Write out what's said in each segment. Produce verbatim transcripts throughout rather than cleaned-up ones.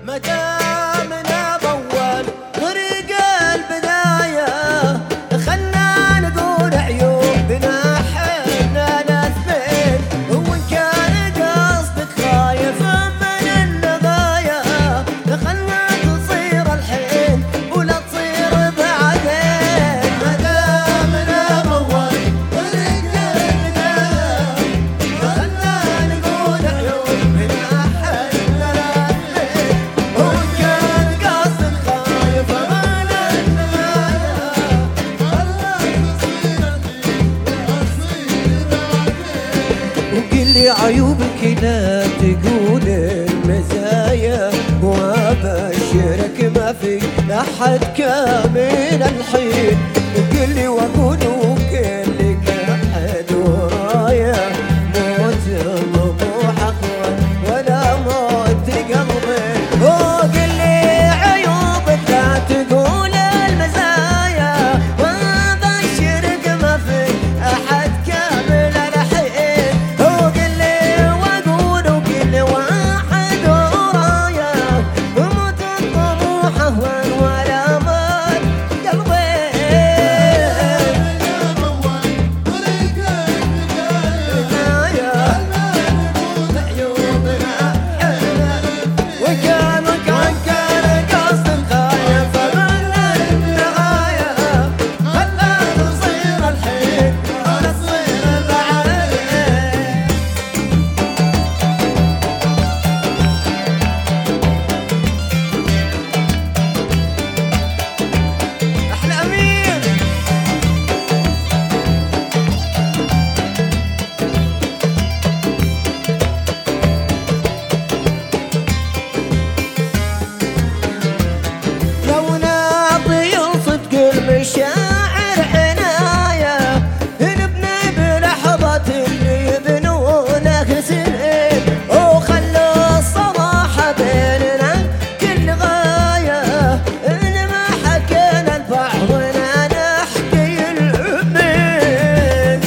مدامنا بول طريق البداية، خلنا نقول عيوبنا حنا نثبت، وإن كان قصدك خايف من النضايا خلنا تصير الحين ولا تصير بعدين. مدامنا بول طريق البداية، خلنا نقول عيوبنا حنا نثبت، وإن كان قصدك خايف من النضايا خلنا تصير الحين وقل لي عيوبك لا تقول المزايا، وابشرك ما في احد كامل الحين. قل لي واقول وكل احد ورايا، موت طموحك ولا موت قلبي. وقل لي عيوبك لا تقول المزايا، وابشرك ما في احد كامل الحين. وقل لي واقول وكل واحد ورايا، موت طموحه ولا موت قلبي. وكان وكان كان قصد خايف من النهاية خلنا تصير الحين ولا تصير بعدين. أحلى أمير لو نعطي صدق المشاعر عناية، نبني بلحظة اللي يبنونه سنين، وخلوا الصراحة بيننا كل غاية. إن ما حكينا لبعضنا نحكي العمين،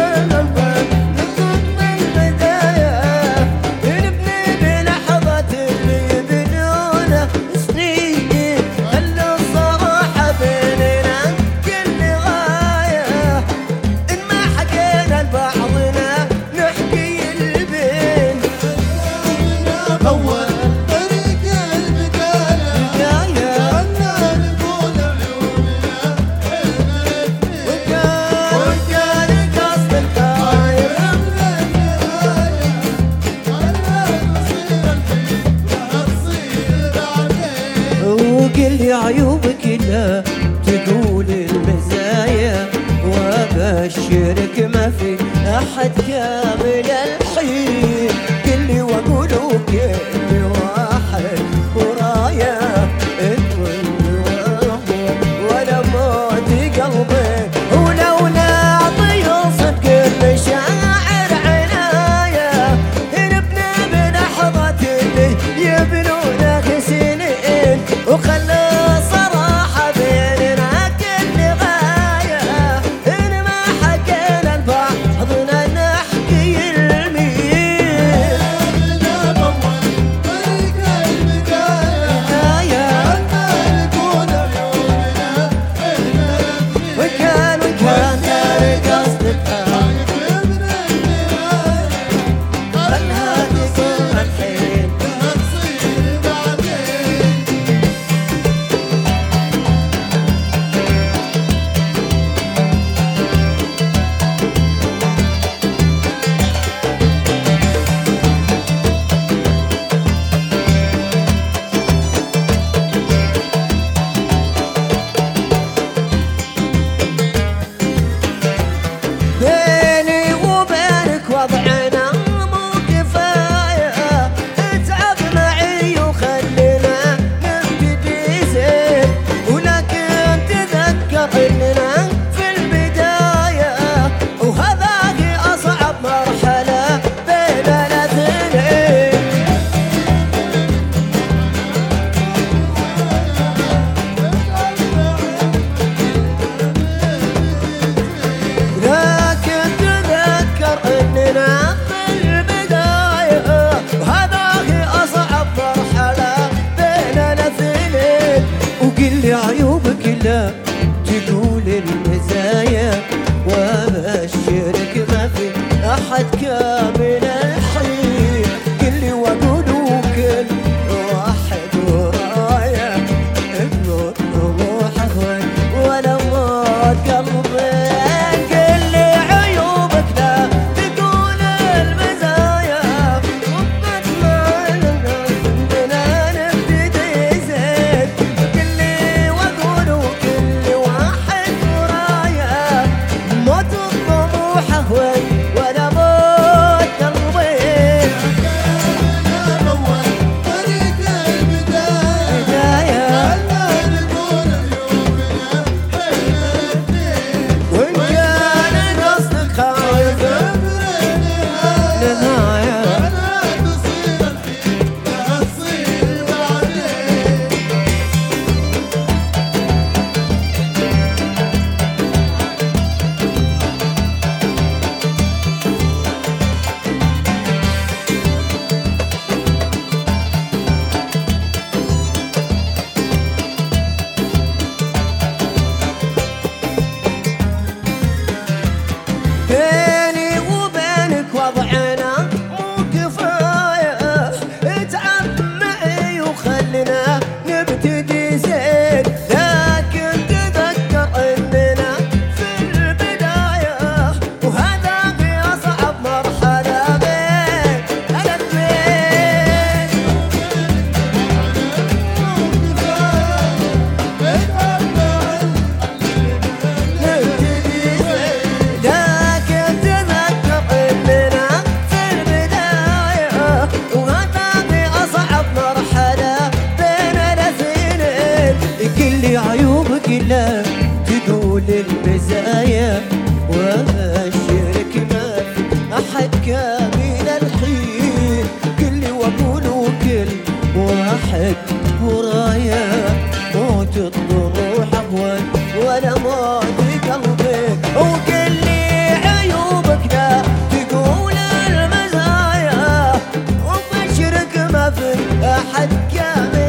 البداية نبني بلحظة اللي يبنونه سنين، خلوا الصراحة بيننا كل غاية. إن ما حكينا لبعضنا نحكي البين. أول طريق البداية خلنا نقول عيوبنا وكان كان قصد خايف من النهاية خلنا تصير الحين ولا تصير بعدين. وقل لي عيوبك لا تقول المزايا، وابشرك ما في احد كامل الحين. قل لي واقول وكل واحد ورايا، انت ولا موت قلبي. ولو نعطي صدق المشاعر عناية، نبني بلحظة اللي يبنونه سنين، وخلوا صراحة بيننا كل غاية. إن ما حكينا لبعضنا نحكي المين. وكان وكان كان قصدك خلها تصير الحين لا تقول المزايا، وابشرك ما في احد كامل الحين، كل واقول وكل واحد ورايا ابن طموح هون ولا موت قلبي. كل عيوبك لا تقول المزايا، وبنتمنى اننا نبتدي زين، كل واقول وكل واحد ورايا موت الطموح هون ولا موت قلبي. وإن كان قصدك خايف نهاية بيني وبينك وضعنا مو كفاية، اتعب معي وخلنا نبتدي زين، لكن تذكر اننا في البداية، وهذا في اصعب مرحلة بين الاثنين. نبتدي زين لكن تذكر اننا في البداية، وهذا في اصعب مرحلة بين الاثنين. كل عيوبك لا تقول المزايا، وابشرك ما في احد كامل الحين، كل واقول وكل واحد ورايا موت الضروح اهون ولا موت قلبي. وكل عيوبك لا تقول المزايا، وبشرك ما في احد كامل